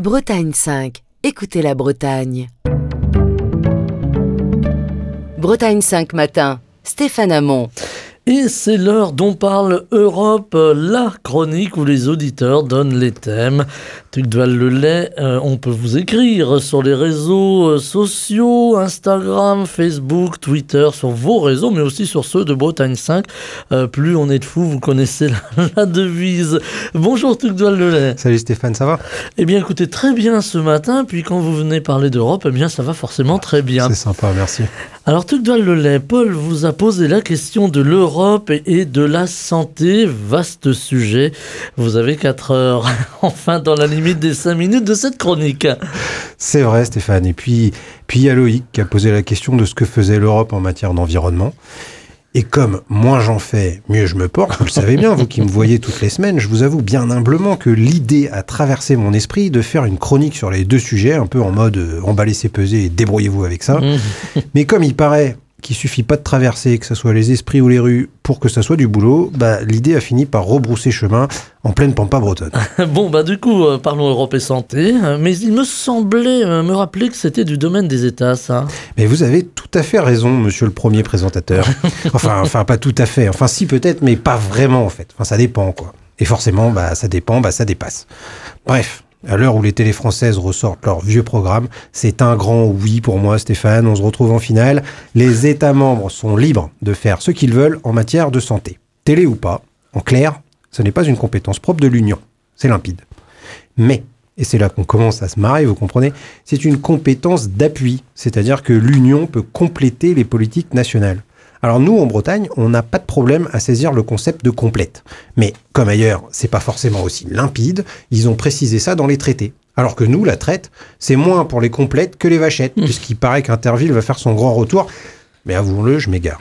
Bretagne 5. Écoutez la Bretagne. Bretagne 5 matin. Stéphane Hamon. Et c'est l'heure dont parle Europe, la chronique où les auditeurs donnent les thèmes. Tugdual Lelay, on peut vous écrire sur les réseaux sociaux, Instagram, Facebook, Twitter, sur vos réseaux, mais aussi sur ceux de Bretagne 5. Plus on est de fous, vous connaissez la devise. Bonjour Tugdual Lelay. Salut Stéphane, ça va ? Eh bien écoutez, très bien ce matin, puis quand vous venez parler d'Europe, eh bien ça va forcément très bien. C'est sympa, merci. Alors Tugdual Lelay, Paul vous a posé la question de l'Europe et de la santé, vaste sujet. Vous avez 4 heures, enfin dans la limite des 5 minutes de cette chronique. C'est vrai Stéphane, et puis il y a Loïc qui a posé la question de ce que faisait l'Europe en matière d'environnement. Et comme moins j'en fais, mieux je me porte, vous le savez bien, vous qui me voyez toutes les semaines, je vous avoue bien humblement que l'idée a traversé mon esprit de faire une chronique sur les deux sujets, un peu en mode emballez c'est pesé et débrouillez-vous avec ça. Mais comme il paraît qu'il suffit pas de traverser, que ce soit les esprits ou les rues, pour que ça soit du boulot, l'idée a fini par rebrousser chemin en pleine pampa bretonne. Bon, du coup, parlons Europe et santé, mais il me semblait me rappeler que c'était du domaine des États, ça. Mais vous avez tout à fait raison, monsieur le premier présentateur. Enfin, pas tout à fait. Enfin, si peut-être, mais pas vraiment, en fait. Enfin, ça dépend, quoi. Et forcément, ça dépend, ça dépasse. Bref. À l'heure où les télés françaises ressortent leur vieux programme, c'est un grand oui pour moi, Stéphane. On se retrouve en finale. Les États membres sont libres de faire ce qu'ils veulent en matière de santé. Télé ou pas, en clair, ce n'est pas une compétence propre de l'Union. C'est limpide. Mais, et c'est là qu'on commence à se marrer, vous comprenez, c'est une compétence d'appui. C'est-à-dire que l'Union peut compléter les politiques nationales. Alors nous, en Bretagne, on n'a pas de problème à saisir le concept de complète. Mais comme ailleurs, c'est pas forcément aussi limpide, ils ont précisé ça dans les traités. Alors que nous, la traite, c'est moins pour les complètes que les vachettes, puisqu'il paraît qu'Interville va faire son grand retour. Mais avouons-le, je m'égare.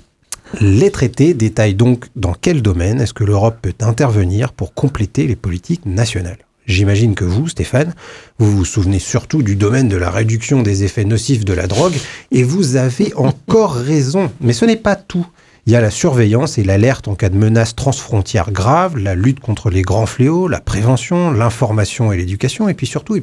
Les traités détaillent donc dans quel domaine est-ce que l'Europe peut intervenir pour compléter les politiques nationales. J'imagine que vous, Stéphane, vous vous souvenez surtout du domaine de la réduction des effets nocifs de la drogue, et vous avez encore raison. Mais ce n'est pas tout. Il y a la surveillance et l'alerte en cas de menaces transfrontières graves, la lutte contre les grands fléaux, la prévention, l'information et l'éducation, et puis surtout,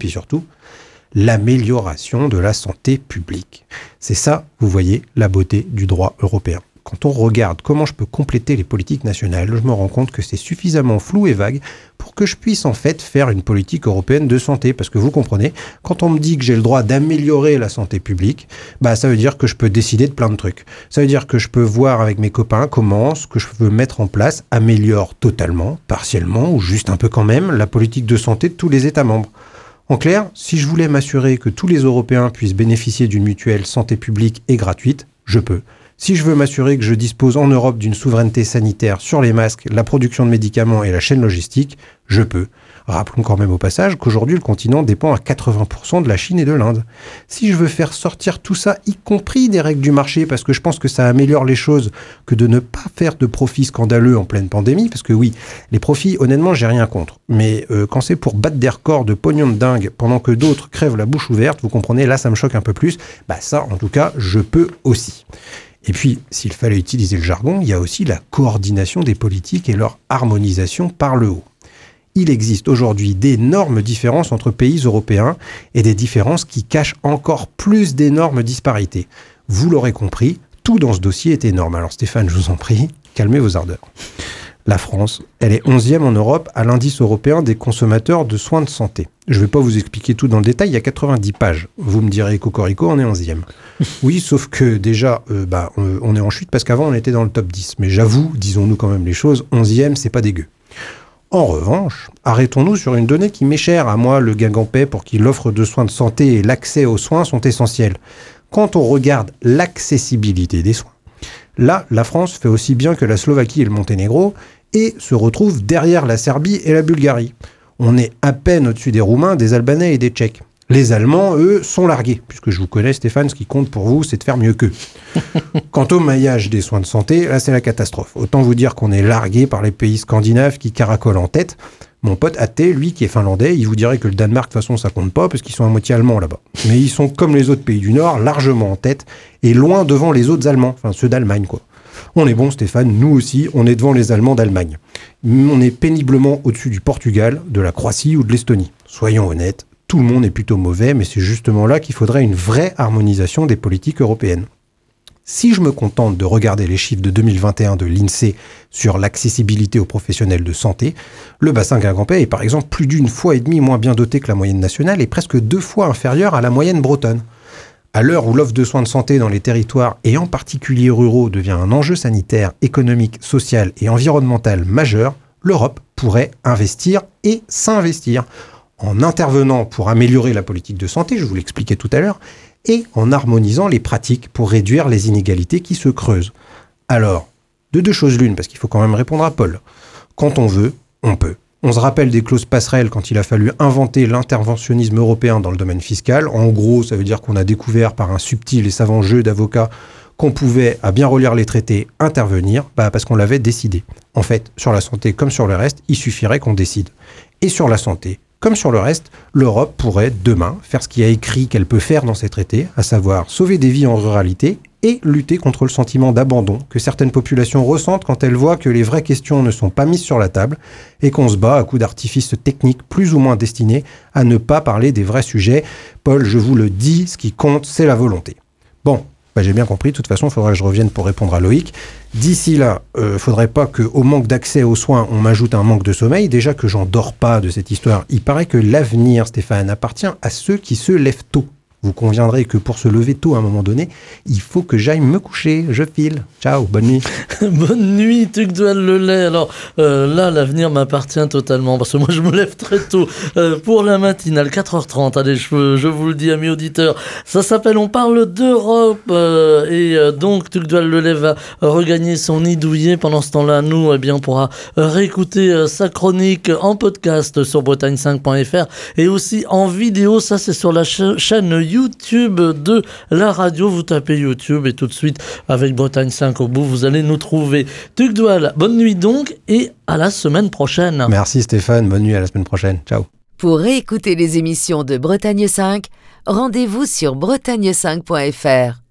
l'amélioration de la santé publique. C'est ça, vous voyez, la beauté du droit européen. Quand on regarde comment je peux compléter les politiques nationales, je me rends compte que c'est suffisamment flou et vague pour que je puisse en fait faire une politique européenne de santé. Parce que vous comprenez, quand on me dit que j'ai le droit d'améliorer la santé publique, ça veut dire que je peux décider de plein de trucs. Ça veut dire que je peux voir avec mes copains comment ce que je veux mettre en place améliore totalement, partiellement ou juste un peu quand même la politique de santé de tous les États membres. En clair, si je voulais m'assurer que tous les Européens puissent bénéficier d'une mutuelle santé publique et gratuite, je peux. Si je veux m'assurer que je dispose en Europe d'une souveraineté sanitaire sur les masques, la production de médicaments et la chaîne logistique, je peux. Rappelons quand même au passage qu'aujourd'hui le continent dépend à 80% de la Chine et de l'Inde. Si je veux faire sortir tout ça, y compris des règles du marché, parce que je pense que ça améliore les choses, que de ne pas faire de profits scandaleux en pleine pandémie, parce que oui, les profits, honnêtement, j'ai rien contre. Mais quand c'est pour battre des records de pognon de dingue pendant que d'autres crèvent la bouche ouverte, vous comprenez, là ça me choque un peu plus. Ça, en tout cas, je peux aussi. Et puis, s'il fallait utiliser le jargon, il y a aussi la coordination des politiques et leur harmonisation par le haut. Il existe aujourd'hui d'énormes différences entre pays européens et des différences qui cachent encore plus d'énormes disparités. Vous l'aurez compris, tout dans ce dossier est énorme. Alors Stéphane, je vous en prie, calmez vos ardeurs. La France, elle est 11e en Europe à l'indice européen des consommateurs de soins de santé. Je ne vais pas vous expliquer tout dans le détail, il y a 90 pages. Vous me direz, cocorico, on est 11e. Oui, sauf que déjà, on est en chute parce qu'avant, on était dans le top 10. Mais j'avoue, disons-nous quand même les choses, 11e, c'est pas dégueu. En revanche, arrêtons-nous sur une donnée qui m'est chère. À moi, le Guingampais, pour qui l'offre de soins de santé et l'accès aux soins sont essentiels. Quand on regarde l'accessibilité des soins, là, la France fait aussi bien que la Slovaquie et le Monténégro et se retrouve derrière la Serbie et la Bulgarie. On est à peine au-dessus des Roumains, des Albanais et des Tchèques. Les Allemands, eux, sont largués. Puisque je vous connais, Stéphane, ce qui compte pour vous, c'est de faire mieux qu'eux. Quant au maillage des soins de santé, là, c'est la catastrophe. Autant vous dire qu'on est largué par les pays scandinaves qui caracolent en tête. Mon pote athée, lui, qui est finlandais, il vous dirait que le Danemark, de toute façon, ça compte pas, parce qu'ils sont à moitié allemands là-bas. Mais ils sont, comme les autres pays du Nord, largement en tête, et loin devant les autres Allemands, enfin ceux d'Allemagne, quoi. On est bon, Stéphane, nous aussi, on est devant les Allemands d'Allemagne. On est péniblement au-dessus du Portugal, de la Croatie ou de l'Estonie. Soyons honnêtes, tout le monde est plutôt mauvais, mais c'est justement là qu'il faudrait une vraie harmonisation des politiques européennes. Si je me contente de regarder les chiffres de 2021 de l'INSEE sur l'accessibilité aux professionnels de santé, le bassin guingampais est par exemple plus d'1,5 fois moins bien doté que la moyenne nationale et presque 2 fois inférieur à la moyenne bretonne. À l'heure où l'offre de soins de santé dans les territoires, et en particulier ruraux, devient un enjeu sanitaire, économique, social et environnemental majeur, l'Europe pourrait investir et s'investir en intervenant pour améliorer la politique de santé, je vous l'expliquais tout à l'heure, et en harmonisant les pratiques pour réduire les inégalités qui se creusent. Alors, de deux choses l'une, parce qu'il faut quand même répondre à Paul. Quand on veut, on peut. On se rappelle des clauses passerelles quand il a fallu inventer l'interventionnisme européen dans le domaine fiscal. En gros, ça veut dire qu'on a découvert par un subtil et savant jeu d'avocats qu'on pouvait, à bien relire les traités, intervenir, parce qu'on l'avait décidé. En fait, sur la santé comme sur le reste, il suffirait qu'on décide. Et sur la santé, comme sur le reste, l'Europe pourrait demain faire ce qu'il y a écrit qu'elle peut faire dans ces traités, à savoir sauver des vies en ruralité et lutter contre le sentiment d'abandon que certaines populations ressentent quand elles voient que les vraies questions ne sont pas mises sur la table et qu'on se bat à coups d'artifices techniques plus ou moins destinés à ne pas parler des vrais sujets. Paul, je vous le dis, ce qui compte, c'est la volonté. Bon, j'ai bien compris, de toute façon, il faudrait que je revienne pour répondre à Loïc. D'ici là, faudrait pas qu'au manque d'accès aux soins, on m'ajoute un manque de sommeil. Déjà que j'en dors pas de cette histoire, il paraît que l'avenir, Stéphane, appartient à ceux qui se lèvent tôt. Vous conviendrez que pour se lever tôt à un moment donné, il faut que j'aille me coucher. Je file. Ciao, bonne nuit. Bonne nuit, Tugdual le lait. Alors là, l'avenir m'appartient totalement parce que moi, je me lève très tôt pour la matinale, 4h30. Allez, je vous le dis, amis auditeurs, ça s'appelle On parle d'Europe. Donc, Tugdual le lait va regagner son nid douillet. Pendant ce temps-là, nous, on pourra réécouter sa chronique en podcast sur bretagne5.fr et aussi en vidéo. Ça, c'est sur la chaîne YouTube de la radio. Vous tapez YouTube et tout de suite, avec Bretagne 5 au bout, vous allez nous trouver. Tugdual, bonne nuit donc et à la semaine prochaine. Merci Stéphane, bonne nuit, à la semaine prochaine. Ciao. Pour réécouter les émissions de Bretagne 5, rendez-vous sur bretagne5.fr.